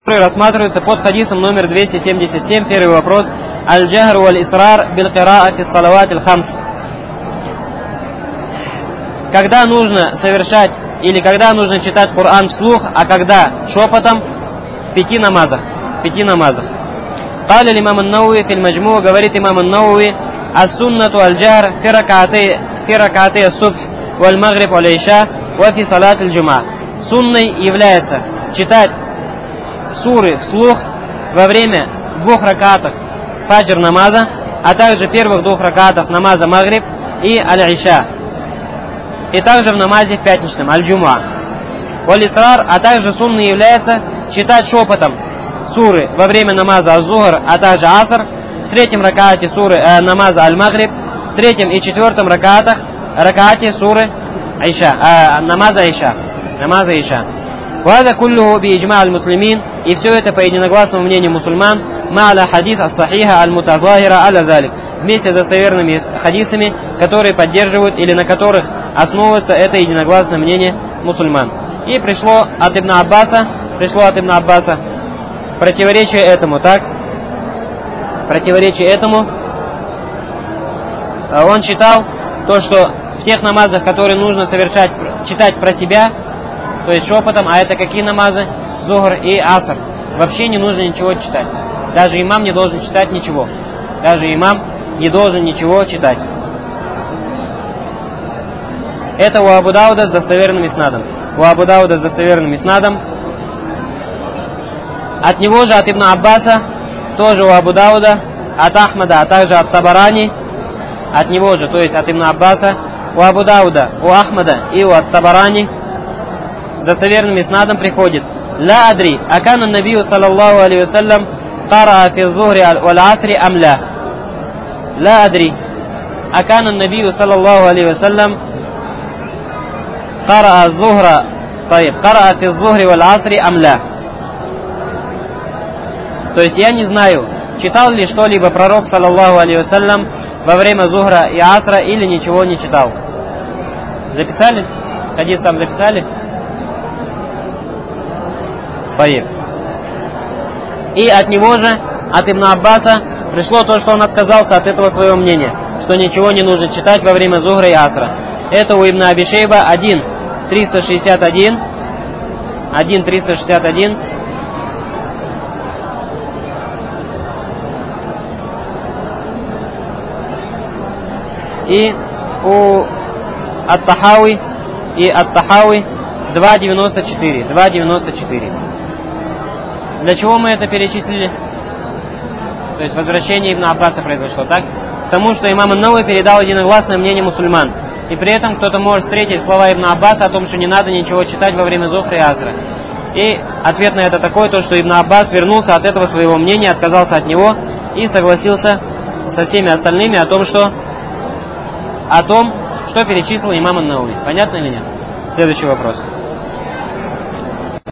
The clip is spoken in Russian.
рассматриваются под хадисом номер 277. Первый вопрос. Аль-джахр валь-исрар бил-кираа фи салават аль-хамс. Когда нужно совершать или когда нужно читать Коран вслух, а когда шепотом в 5 намазах. قال الإمام النووي في المجموع, говорит имам ан-Науи, ас-суннату аль-джахр фи ракаатей ас-субх валь-магриб валь-иша ва фи салат аль-джумаа. Сунной является читать суры вслух во время 2 ракатов фаджр намаза, а также первых 2 ракатов намаза магриб и аль-иша, и также в намазе в пятничном аль-джумаа. Валь-исрар, а также сунной является читать шепотом суры во время намаза аз-зухр, а также аср, в 3-м ракате суры намаза аль-магриб, в 3-м и 4-м ракате суры намаза иша. وهذا كله بإجماع المسلمين, и все это по единогласному мнению мусульман, ма'аля хадис ас-сахиха аль-мутазахира аля залик, вместе с достоверными хадисами, которые поддерживают или на которых основывается это единогласное мнение мусульман. И пришло от Ибн Аббаса противоречие этому, он считал то, что в тех намазах, которые нужно читать про себя, то есть шепотом, а это какие намазы? Зухр и аср. Вообще не нужно ничего читать. Даже имам не должен читать ничего. Это у Абу Дауда с достоверным иснадом. От него же, от Ибн Аббаса, тоже у Абу Дауда, от Ахмада, а также от Табарани, от него же, то есть от Ибн Аббаса, у Абу Дауда, у Ахмада и у Табарани, с достоверным иснадом приходит: ла адри, акана набию саллаллаху алейхи вассалям караа фи зухри валь асри ам ла. Ла адри, акана набию саллаллаху алейхи вассалям караа фи зухри валь асри ам ла. То есть я не знаю, читал ли что-либо пророк саллаллаху алейхи вассалям во время зухра и асра или ничего не читал. Записали? Хадис сам записали? И от него же, от Ибн Аббаса, пришло то, что он отказался от этого своего мнения, что ничего не нужно читать во время зухра и асра. Это у Ибн Аби Шейба 1.361. И у Ат-Тахави 2.94. Для чего мы это перечислили? То есть возвращение Ибн Аббаса произошло, так? Потому что имам ан-Науи передал единогласное мнение мусульман. И при этом кто-то может встретить слова Ибн Аббаса о том, что не надо ничего читать во время зухра и асра. И ответ на это такой, то что Ибн Аббас вернулся от этого своего мнения, отказался от него и согласился со всеми остальными о том, что перечислил имам ан-Науи. Понятно или нет? Следующий вопрос.